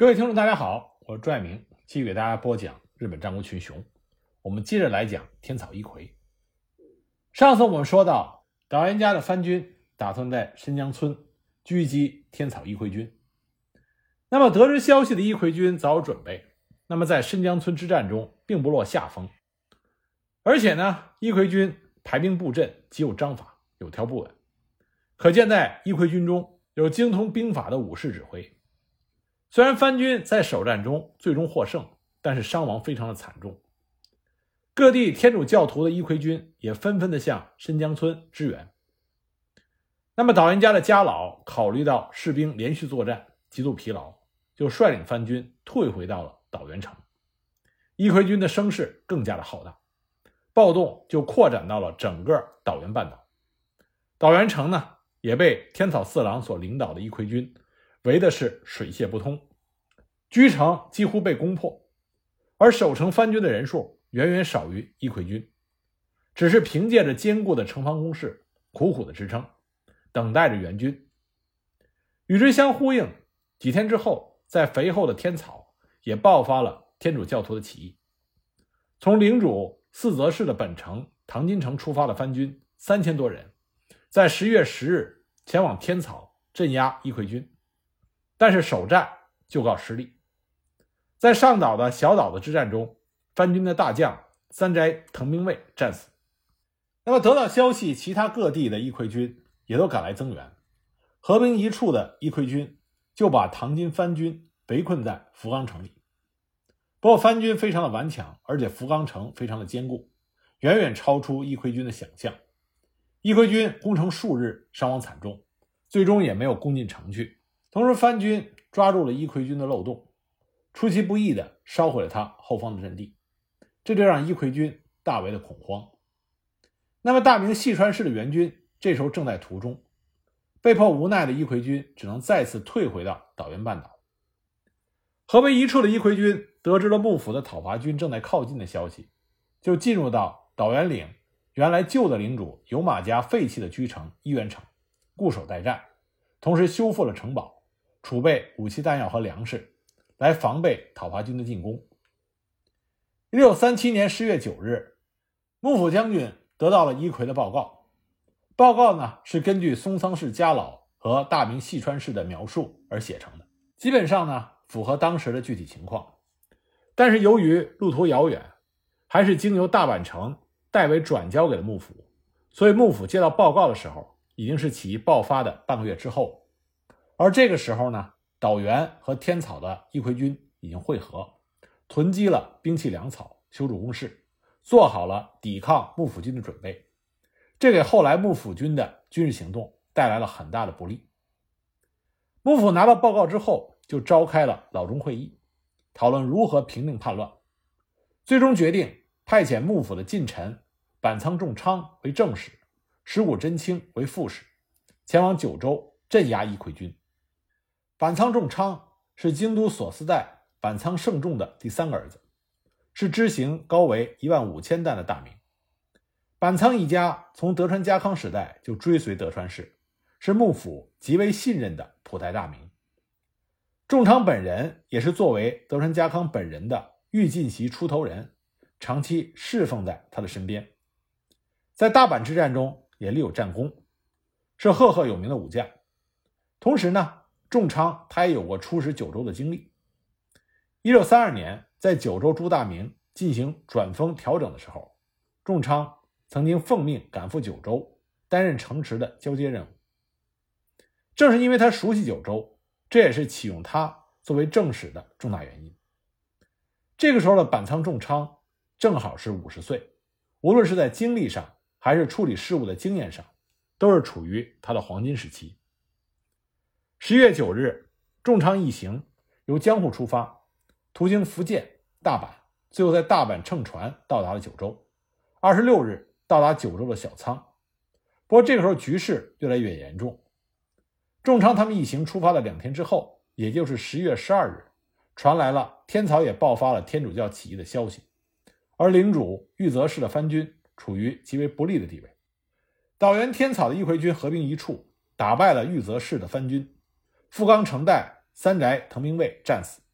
各位听众大家好，我是朱爱明，继续给大家播讲日本战国群雄。我们接着来讲天草一揆。上次我们说到岛原家的藩军打算在深江村狙击天草一揆军，那么得知消息的一揆军早有准备，那么在深江村之战中并不落下风，而且呢，一揆军排兵布阵极有章法，有条不紊，可见在一揆军中有精通兵法的武士指挥。虽然藩军在首战中最终获胜，但是伤亡非常的惨重。各地天主教徒的一揆军也纷纷的向深江村支援。那么岛原家的家老考虑到士兵连续作战极度疲劳，就率领藩军退回到了岛原城。一揆军的声势更加的浩大，暴动就扩展到了整个岛原半岛。岛原城呢，也被天草四郎所领导的一揆军围的是水泄不通，居城几乎被攻破，而守城藩军的人数远远少于一揆军，只是凭借着坚固的城防工事苦苦的支撑，等待着援军。与之相呼应，几天之后，在肥厚的天草也爆发了天主教徒的起义。从领主四泽氏的本城唐津城出发的藩军3000多人，在11月10日前往天草镇压一揆军，但是首战就告失利。在上岛的小岛的之战中，藩军的大将三宅藤兵卫战死。那么得到消息，其他各地的一揆军也都赶来增援，合兵一处的一揆军就把唐津藩军围困在福冈城里。不过藩军非常的顽强，而且福冈城非常的坚固，远远超出一揆军的想象。一揆军攻城数日，伤亡惨重，最终也没有攻进城去。同时藩军抓住了一揆军的漏洞，出其不意地烧毁了他后方的阵地，这就让一揆军大为的恐慌。那么大名细川氏的援军这时候正在途中，被迫无奈的一揆军只能再次退回到岛原半岛。合为一处的一揆军得知了幕府的讨伐军正在靠近的消息，就进入到岛原岭原来旧的领主有马家废弃的居城一原城，固守待战，同时修复了城堡，储备武器弹药和粮食，来防备讨伐军的进攻。1637年10月9日，幕府将军得到了一揆的报告。报告呢，是根据松仓氏家老和大名细川氏的描述而写成的，基本上呢符合当时的具体情况。但是由于路途遥远，还是经由大阪城代为转交给了幕府，所以幕府接到报告的时候已经是起义爆发的半个月之后。而这个时候呢，岛原和天草的一揆军已经会合，囤积了兵器粮草，修筑工事，做好了抵抗幕府军的准备。这给后来幕府军的军事行动带来了很大的不利。幕府拿到报告之后，就召开了老中会议，讨论如何平定叛乱，最终决定派遣幕府的近臣板仓重昌为正使，石谷真清为副使，前往九州镇压一揆军。板仓重昌是京都所司代板仓胜重的第3个儿子，是知行高为15000担的大名。板仓一家从德川家康时代就追随德川氏，是幕府极为信任的普代大名。重昌本人也是作为德川家康本人的御进袭出头人，长期侍奉在他的身边，在大阪之战中也立有战功，是赫赫有名的武将。同时呢，重昌他也有过出使九州的经历。1632年，在九州朱大明进行转封调整的时候，重昌曾经奉命赶赴九州，担任城池的交接任务。正是因为他熟悉九州，这也是启用他作为正使的重大原因。这个时候的板仓重昌正好是50岁，无论是在经历上还是处理事务的经验上，都是处于他的黄金时期。11月9日，重昌一行由江户出发，途经福建、大阪，最后在大阪乘船到达了九州。26日到达九州的小仓。不过这个时候局势越来越严重。重昌他们一行出发的2天之后，也就是11月12日，传来了天草也爆发了天主教起义的消息，而领主玉泽氏的藩军处于极为不利的地位。岛原天草的一揆军合兵一处，打败了玉泽氏的藩军，富冈城代三宅藤兵卫战死，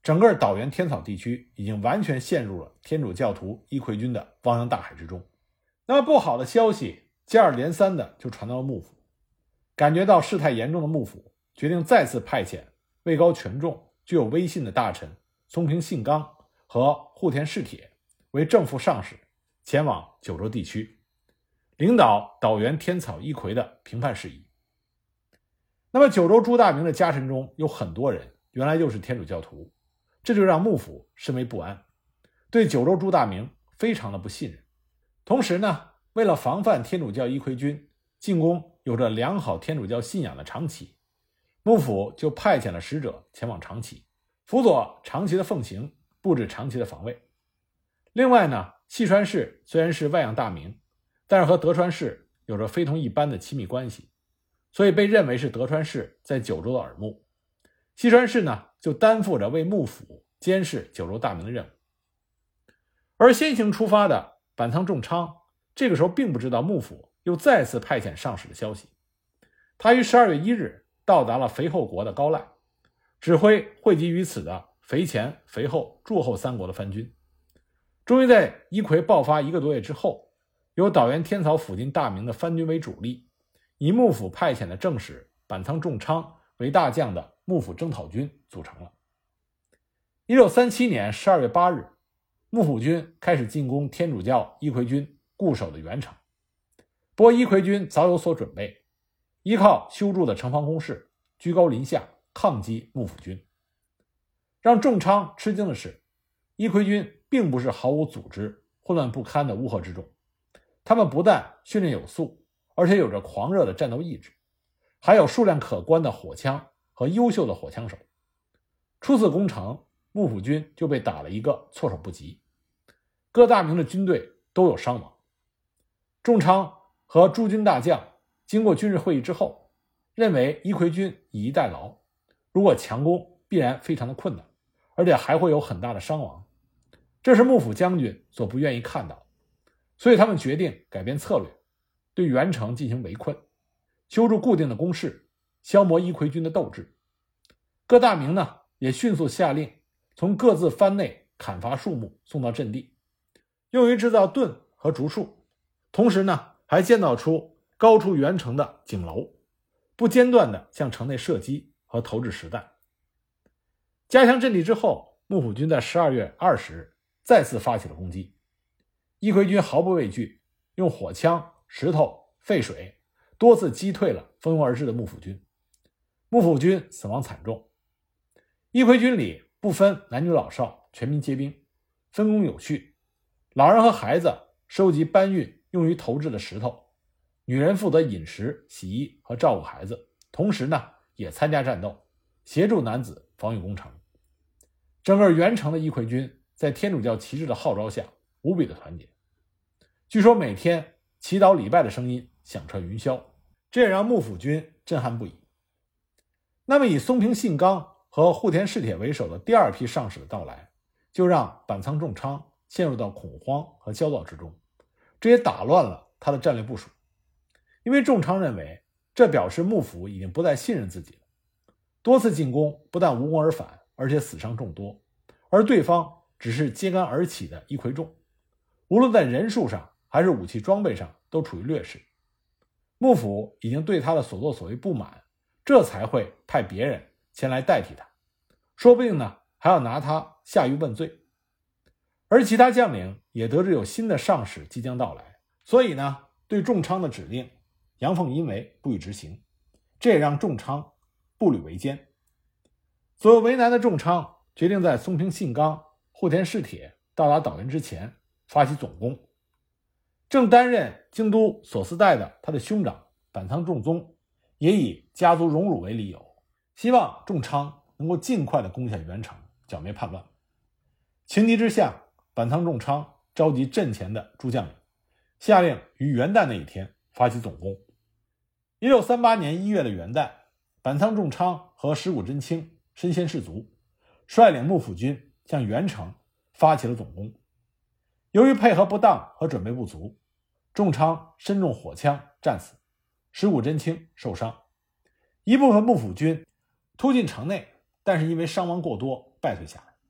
整个岛原天草地区已经完全陷入了天主教徒伊奎军的汪洋大海之中。那么不好的消息接二连三的就传到了幕府，感觉到事态严重的幕府决定再次派遣位高权重、具有威信的大臣松平信纲和户田氏铁为正副上使，前往九州地区，领导岛原天草一揆的平叛事宜。那么九州朱大明的家臣中有很多人原来就是天主教徒，这就让幕府深为不安，对九州朱大明非常的不信任。同时呢，为了防范天主教伊揆军进攻有着良好天主教信仰的长崎，幕府就派遣了使者前往长崎，辅佐长崎的奉行，布置长崎的防卫。另外呢，细川氏虽然是外养大名，但是和德川氏有着非同一般的亲密关系，所以被认为是德川氏在九州的耳目。细川氏呢，就担负着为幕府监视九州大名的任务。而先行出发的板仓重昌这个时候并不知道幕府又再次派遣上使的消息。他于12月1日到达了肥后国的高濑，指挥汇集于此的肥前、肥后、筑后三国的藩军。终于在伊揆爆发1个多月之后，由岛原天草附近大名的藩军为主力，以幕府派遣的正使板仓重昌为大将的幕府征讨军组成了。1637年12月8日，幕府军开始进攻天主教伊揆军固守的原城。不过伊揆军早有所准备，依靠修筑的城防工事，居高临下抗击幕府军。让重昌吃惊的是，伊揆军并不是毫无组织、混乱不堪的乌合之众，他们不但训练有素，而且有着狂热的战斗意志，还有数量可观的火枪和优秀的火枪手。初次攻城，幕府军就被打了一个措手不及，各大名的军队都有伤亡。重昌和诸军大将经过军事会议之后，认为伊揆军以逸待劳，如果强攻必然非常的困难，而且还会有很大的伤亡，这是幕府将军所不愿意看到，所以他们决定改变策略，对原城进行围困，修筑固定的工事，消磨伊揆军的斗志。各大名呢也迅速下令从各自藩内砍伐树木送到阵地，用于制造盾和竹树，同时呢还建造出高出原城的井楼，不间断地向城内射击和投掷实弹。加强阵地之后，幕府军在12月20日再次发起了攻击。伊揆军毫不畏惧，用火枪、石头、沸水多次击退了蜂拥而至的幕府军。幕府军死亡惨重。伊揆军里不分男女老少，全民皆兵，分工有序。老人和孩子收集搬运用于投掷的石头，女人负责饮食、洗衣和照顾孩子，同时呢也参加战斗，协助男子防御攻城。整个原城的伊揆军在天主教旗帜的号召下无比的团结，据说每天祈祷礼拜的声音响彻云霄，这也让幕府军震撼不已。那么以松平信纲和户田氏铁为首的第二批上使的到来，就让板仓重昌陷入到恐慌和焦躁之中，这也打乱了他的战略部署。因为重昌认为这表示幕府已经不再信任自己了，多次进攻不但无功而返，而且死伤众多，而对方只是揭竿而起的伊揆众，无论在人数上还是武器装备上都处于劣势。幕府已经对他的所作所为不满，这才会派别人前来代替他，说不定呢还要拿他下狱问罪。而其他将领也得知有新的上使即将到来，所以呢对重昌的指令阳奉阴违，不予执行，这也让重昌步履维艰。左右为难的重昌决定在松平信纲、户田氏铁到达岛原之前发起总攻。正担任京都所司代的他的兄长板仓重宗也以家族荣辱为理由，希望重昌能够尽快的攻下原城，剿灭叛乱。情急之下，板仓重昌召集阵前的诸将领，下令于元旦那一天发起总攻。1638年1月的元旦，板仓重昌和石谷真清身先士卒，率领幕府军向原城发起了总攻。由于配合不当和准备不足，重昌身中火枪战死，石谷真清受伤。一部分幕府军突进城内，但是因为伤亡过多败退下来。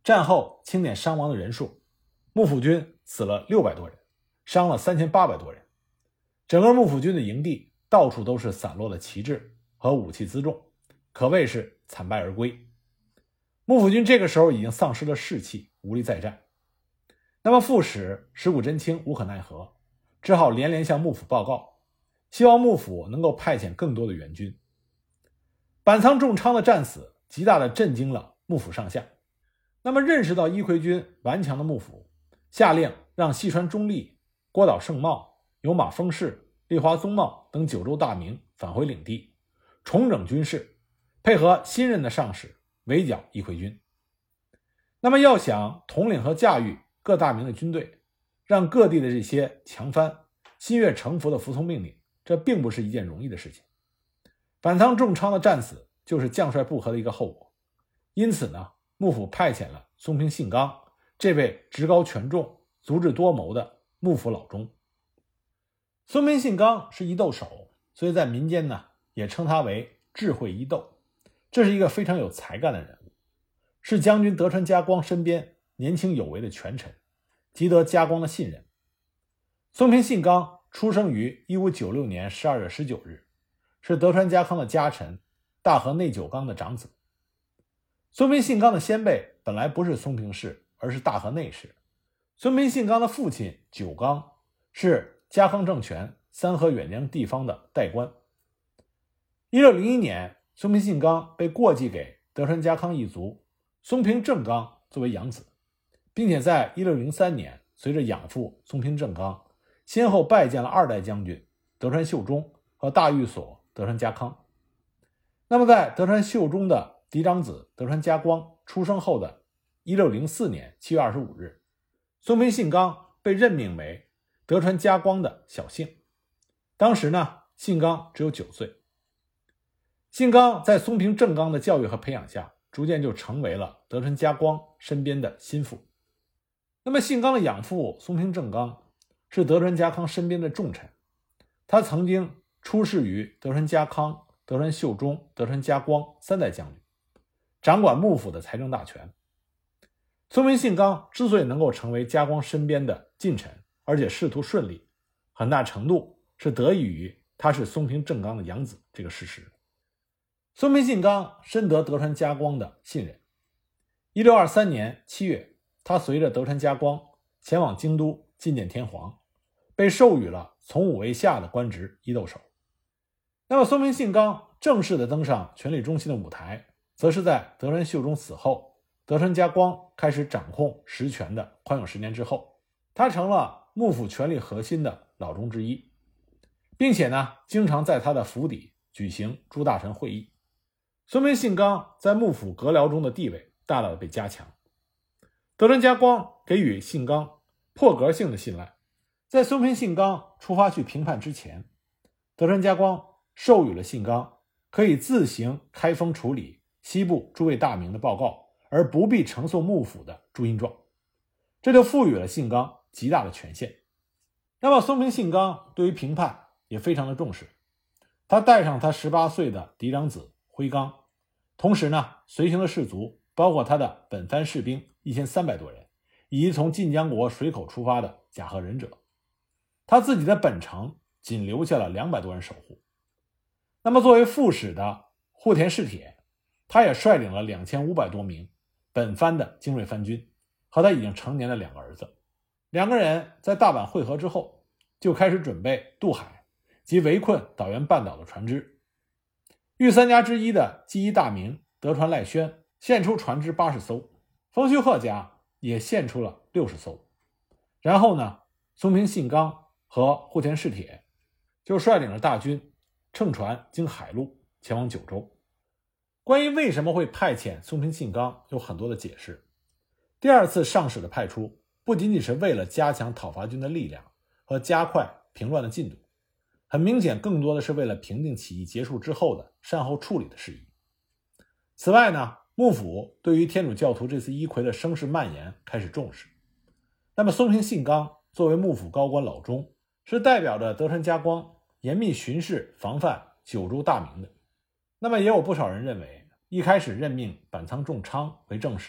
战后清点伤亡的人数，幕府军死了600多人，伤了3800多人。整个幕府军的营地到处都是散落的旗帜和武器辎重，可谓是惨败而归。幕府军这个时候已经丧失了士气，无力再战。那么副使石谷真清无可奈何，只好连连向幕府报告，希望幕府能够派遣更多的援军。板仓重昌的战死极大地震惊了幕府上下。那么认识到伊奎军顽强的幕府，下令让细川忠利、郭岛胜茂、有马丰士、立花宗茂等九州大名返回领地，重整军事，配合新任的上使围剿伊奎军。那么要想统领和驾驭各大名的军队，让各地的这些强藩心悦诚服地服从命令，这并不是一件容易的事情。板仓重昌的战死就是将帅不和的一个后果。因此呢，幕府派遣了松平信纲这位职高权重、足智多谋的幕府老中。松平信纲是伊豆守，所以在民间呢也称他为智慧伊豆。这是一个非常有才干的人物，是将军德川家光身边年轻有为的权臣，极得家光的信任。松平信纲出生于1596年12月19日，是德川家康的家臣大和内久纲的长子。松平信纲的先辈本来不是松平氏，而是大和内氏。松平信纲的父亲久纲是家康政权三河远江地方的代官。1601年，松平信纲被过继给德川家康一族松平正纲作为养子，并且在1603年随着养父松平正纲先后拜见了2代将军德川秀忠和大御所德川家康。那么在德川秀忠的嫡长子德川家光出生后的1604年7月25日，松平信纲被任命为德川家光的小姓。当时呢，信纲只有9岁。信纲在松平正纲的教育和培养下，逐渐就成为了德川家光身边的心腹。那么信纲的养父松平正纲是德川家康身边的重臣，他曾经出仕于德川家康、德川秀忠、德川家光3代将军，掌管幕府的财政大权。松平信纲之所以能够成为家光身边的近臣，而且仕途顺利，很大程度是得益于他是松平正纲的养子这个事实。松平信纲深得德川家光的信任。1623年7月，他随着德川家光前往京都觐见天皇，被授予了从五为下的官职伊豆守。那么松平信纲正式的登上权力中心的舞台，则是在德川秀忠死后，德川家光开始掌控实权的宽永10年之后，他成了幕府权力核心的老中之一，并且呢，经常在他的府邸举行诸大臣会议。松平信纲在幕府阁僚中的地位大大的被加强。德川家光给予信纲破格性的信赖。在松平信纲出发去平叛之前，德川家光授予了信纲可以自行开封处理西部诸位大名的报告，而不必呈送幕府的朱印状，这就赋予了信纲极大的权限。那么松平信纲对于平叛也非常的重视，他带上他18岁的嫡长子辉纲，同时呢，随行的士卒包括他的本藩士兵1300多人，以及从晋江国水口出发的甲贺忍者。他自己的本城仅留下了200多人守护。那么作为副使的户田氏铁，他也率领了2500多名本藩的精锐藩军和他已经成年的2个儿子。2个人在大阪会合之后，就开始准备渡海及围困岛原半岛的船只。御三家之一的纪伊大名德川赖宣献出船只80艘，丰须贺家也献出了60艘。然后呢，松平信纲和户田氏铁就率领着大军乘船经海路前往九州。关于为什么会派遣松平信纲有很多的解释。第二次上使的派出不仅仅是为了加强讨伐军的力量和加快平乱的进度，很明显更多的是为了平定起义结束之后的善后处理的事宜。此外呢，幕府对于天主教徒这次伊奎的声势蔓延开始重视。那么松平信纲作为幕府高官老中，是代表着德川家光严密巡视防范九州大名的。那么也有不少人认为，一开始任命板仓重昌为正使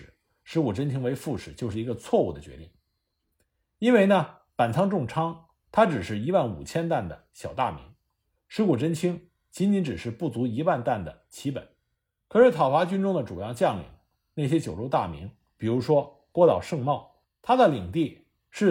石谷真清为副使就是一个错误的决定。因为呢，板仓重昌他只是15000担的小大名，石谷真清仅仅只是不足1万担的旗本。可是讨伐军中的主要将领，那些九州大名，比如说郭岛胜茂，他的领地是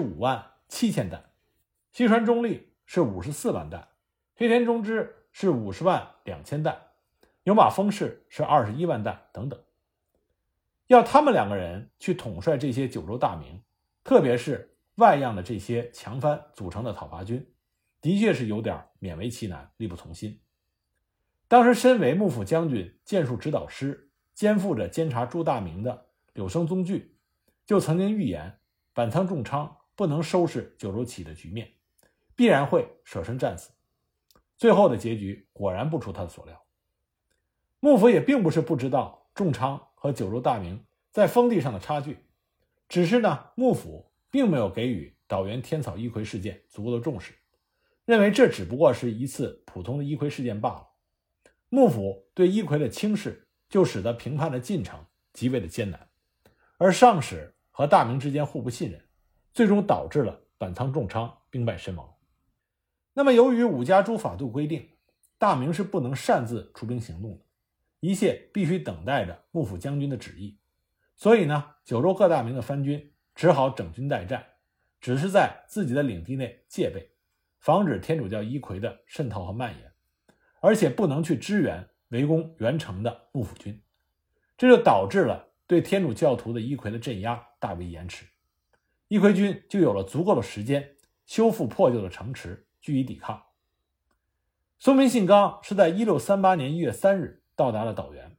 357000担，西川中立是54万担，黑田中之是502000担，有马丰氏是21万担等等。要他们2个人去统帅这些九州大名，特别是外样的这些强藩组成的讨伐军，的确是有点勉为其难，力不从心。当时身为幕府将军剑术指导师，肩负着监察诸大名的柳生宗具就曾经预言板仓重昌不能收拾九州起义的局面，必然会舍身战死。最后的结局果然不出他的所料。幕府也并不是不知道重昌和九州大名在封地上的差距，只是呢，幕府并没有给予岛原天草一揆事件足够的重视，认为这只不过是一次普通的一揆事件罢了。幕府对一揆的轻视，就使得平叛的进程极为的艰难，而上使和大名之间互不信任，最终导致了板仓重昌兵败身亡。那么由于武家诸法度规定，大名是不能擅自出兵行动的，一切必须等待着幕府将军的旨意。所以呢，九州各大名的藩军只好整军待战，只是在自己的领地内戒备，防止天主教一揆的渗透和蔓延，而且不能去支援围攻原城的幕府军，这就导致了对天主教徒的一揆的镇压大为延迟，一揆军就有了足够的时间修复破旧的城池，据以抵抗。松平信纲是在1638年1月3日到达了岛原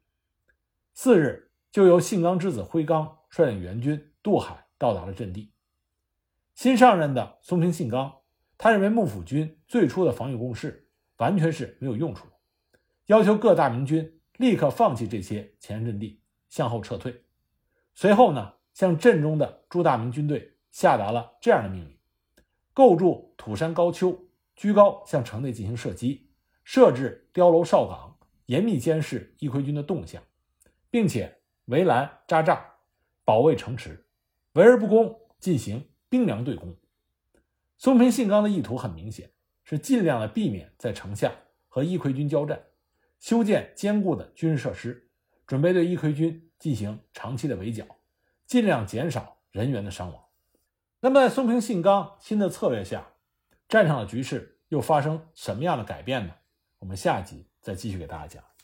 ，4日就由信纲之子辉纲率领援军渡海到达了阵地。新上任的松平信纲，他认为幕府军最初的防御工事完全是没有用处，要求各大名军立刻放弃这些前沿阵地，向后撤退。随后呢，向阵中的诸大名军队下达了这样的命令：构筑土山高丘，居高向城内进行射击，设置碉楼哨岗，严密监视一揆军的动向，并且围栏扎栅，保卫城池，围而不攻，进行兵粮对攻。松平信纲的意图很明显，是尽量的避免在城下和一揆军交战，修建坚固的军事设施，准备对一揆军进行长期的围剿，尽量减少人员的伤亡。那么在松平信纲新的策略下，战场的局势又发生什么样的改变呢？我们下集再继续给大家讲。